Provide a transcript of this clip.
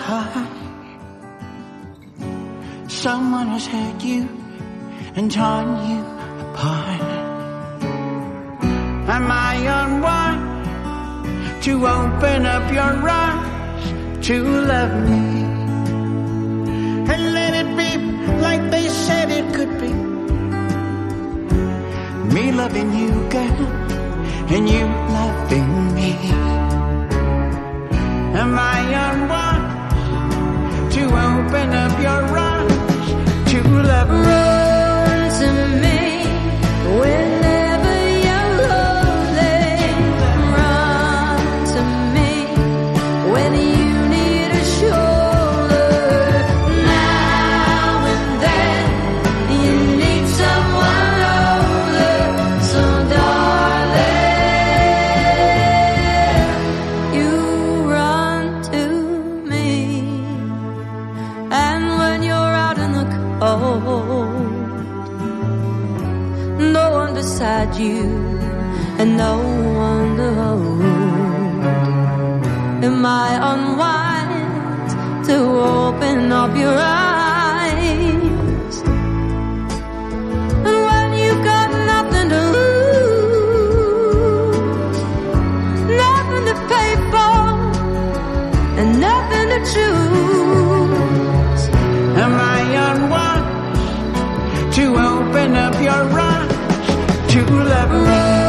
high. Someone has hurt you and torn you apart. Am I unwise to open up your eyes to love me and let it be like they said it could be? Me loving you, girl, and you loving me. Am I unwise to open up your eyes to love me? Run to me whenever you're lonely. Run to me when you need a shoulder. Now and then you need someone older. So darling, you run to me. And when you're out in the cold, no one beside you and no one to hold. Am I unwise to open up your eyes? And when you've got nothing to lose, nothing to pay for, and nothing to choose. Am I unwise to open up your eyes to love me?